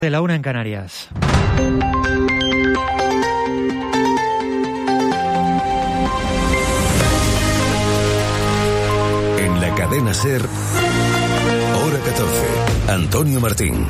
De la 1 en Canarias. En la cadena SER, hora 14, Antonio Martín.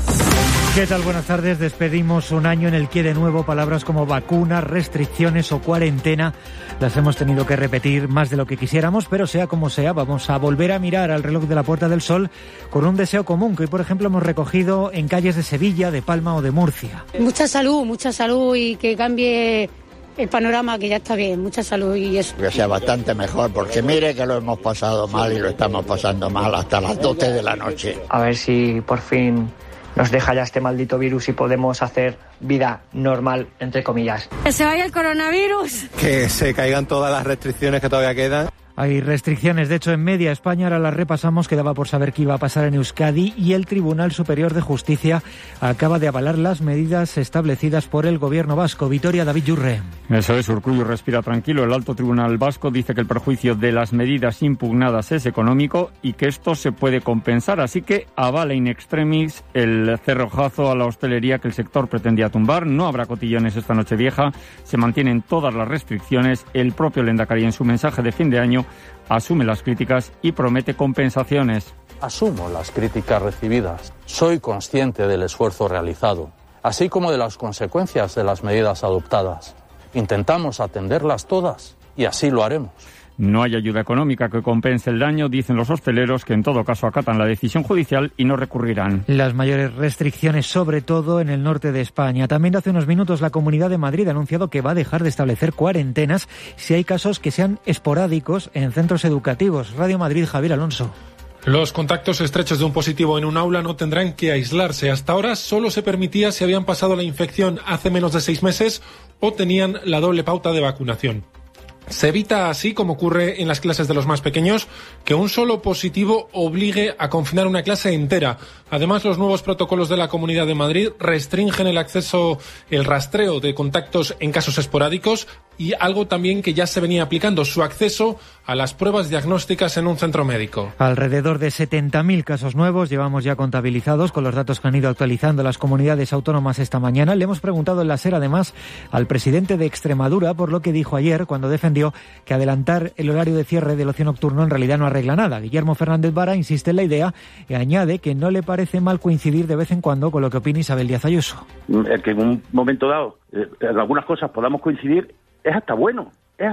¿Qué tal? Buenas tardes. Despedimos un año en el que de nuevo palabras como vacuna, restricciones o cuarentena las hemos tenido que repetir más de lo que quisiéramos, pero sea como sea, vamos a volver a mirar al reloj de la Puerta del Sol con un deseo común que hoy, por ejemplo, hemos recogido en calles de Sevilla, de Palma o de Murcia. Mucha salud y que cambie el panorama, que ya está bien, mucha salud y eso. Que sea bastante mejor, porque mire que lo hemos pasado mal y lo estamos pasando mal hasta las 12 de la noche. A ver si por fin nos deja ya este maldito virus y podemos hacer vida normal, entre comillas. Que se vaya el coronavirus. Que se caigan todas las restricciones que todavía quedan. Hay restricciones, de hecho, en media España, ahora las repasamos, quedaba por saber qué iba a pasar en Euskadi y el Tribunal Superior de Justicia acaba de avalar las medidas establecidas por el Gobierno vasco. Vitoria, David Yurre. Eso es, Urkullu respira tranquilo. El Alto Tribunal Vasco dice que el perjuicio de las medidas impugnadas es económico y que esto se puede compensar, así que avala in extremis el cerrojazo a la hostelería que el sector pretendía tumbar. No habrá cotillones esta Nochevieja, se mantienen todas las restricciones. El propio Lehendakari en su mensaje de fin de año asume las críticas y promete compensaciones. Asumo las críticas recibidas. Soy consciente del esfuerzo realizado, así como de las consecuencias de las medidas adoptadas. Intentamos atenderlas todas y así lo haremos. No hay ayuda económica que compense el daño, dicen los hosteleros, que en todo caso acatan la decisión judicial y no recurrirán. Las mayores restricciones, sobre todo en el norte de España. También hace unos minutos la Comunidad de Madrid ha anunciado que va a dejar de establecer cuarentenas si hay casos que sean esporádicos en centros educativos. Radio Madrid, Javier Alonso. Los contactos estrechos de un positivo en un aula no tendrán que aislarse. Hasta ahora solo se permitía si habían pasado la infección hace menos de 6 meses o tenían la doble pauta de vacunación. Se evita así, como ocurre en las clases de los más pequeños, que un solo positivo obligue a confinar una clase entera. Además, los nuevos protocolos de la Comunidad de Madrid restringen el acceso, el rastreo de contactos en casos esporádicos y algo también que ya se venía aplicando, su acceso a las pruebas diagnósticas en un centro médico. Alrededor de 70.000 casos nuevos llevamos ya contabilizados con los datos que han ido actualizando las comunidades autónomas esta mañana. Le hemos preguntado en la SER, además, al presidente de Extremadura por lo que dijo ayer cuando defendió que adelantar el horario de cierre del ocio nocturno en realidad no arregla nada. Guillermo Fernández Vara insiste en la idea y añade que no le parece mal coincidir de vez en cuando con lo que opina Isabel Díaz Ayuso. El que en un momento dado en algunas cosas podamos coincidir es hasta bueno,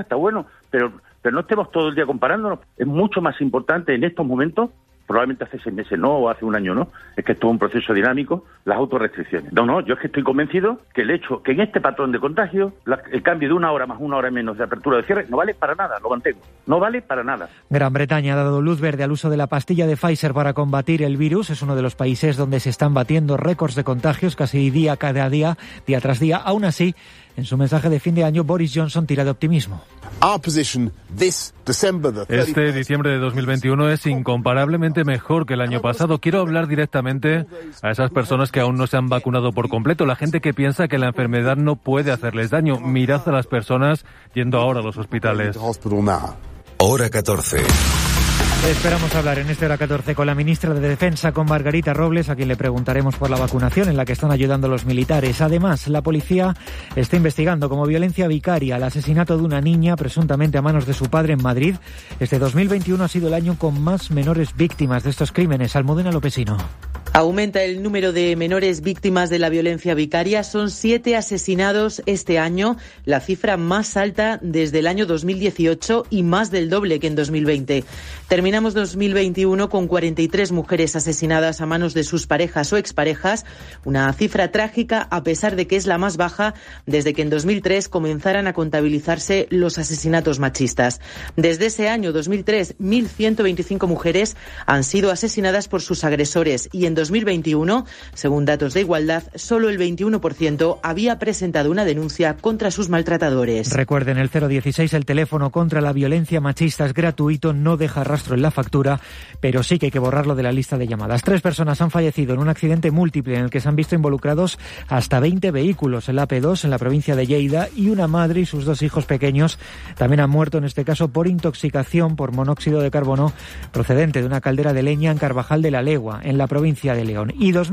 pero no estemos todo el día comparándonos. Es mucho más importante en estos momentos, probablemente hace 6 meses no, o hace un año no, es que esto es un proceso dinámico, las autorrestricciones. No, yo es que estoy convencido que el hecho, que en este patrón de contagio, el cambio de 1 hora más 1 hora menos de apertura de cierre, no vale para nada, lo mantengo, no vale para nada. Gran Bretaña ha dado luz verde al uso de la pastilla de Pfizer para combatir el virus. Es uno de los países donde se están batiendo récords de contagios casi día tras día. Aún así, en su mensaje de fin de año, Boris Johnson tira de optimismo. Este diciembre de 2021 es incomparablemente mejor que el año pasado. Quiero hablar directamente a esas personas que aún no se han vacunado por completo, la gente que piensa que la enfermedad no puede hacerles daño. Mirad a las personas yendo ahora a los hospitales. Hora 14. Esperamos hablar en esta hora 14 con la ministra de Defensa, con Margarita Robles, a quien le preguntaremos por la vacunación en la que están ayudando los militares. Además, la policía está investigando como violencia vicaria el asesinato de una niña presuntamente a manos de su padre en Madrid. Este 2021 ha sido el año con más menores víctimas de estos crímenes. Almudena Lopesino. Aumenta el número de menores víctimas de la violencia vicaria. Son 7 asesinados este año, la cifra más alta desde el año 2018 y más del doble que en 2020. Terminamos 2021 con 43 mujeres asesinadas a manos de sus parejas o exparejas, una cifra trágica a pesar de que es la más baja desde que en 2003 comenzaran a contabilizarse los asesinatos machistas. Desde ese año 2003, 1.125 mujeres han sido asesinadas por sus agresores y en 2021, según datos de Igualdad, solo el 21% había presentado una denuncia contra sus maltratadores. Recuerden, el 016, el teléfono contra la violencia machista, es gratuito, no deja rastro en la factura, pero sí que hay que borrarlo de la lista de llamadas. 3 personas han fallecido en un accidente múltiple en el que se han visto involucrados hasta 20 vehículos en la AP2, en la provincia de Lleida, y una madre y sus 2 hijos pequeños también han muerto, en este caso por intoxicación por monóxido de carbono procedente de una caldera de leña en Carvajal de la Legua, en la provincia de León. Y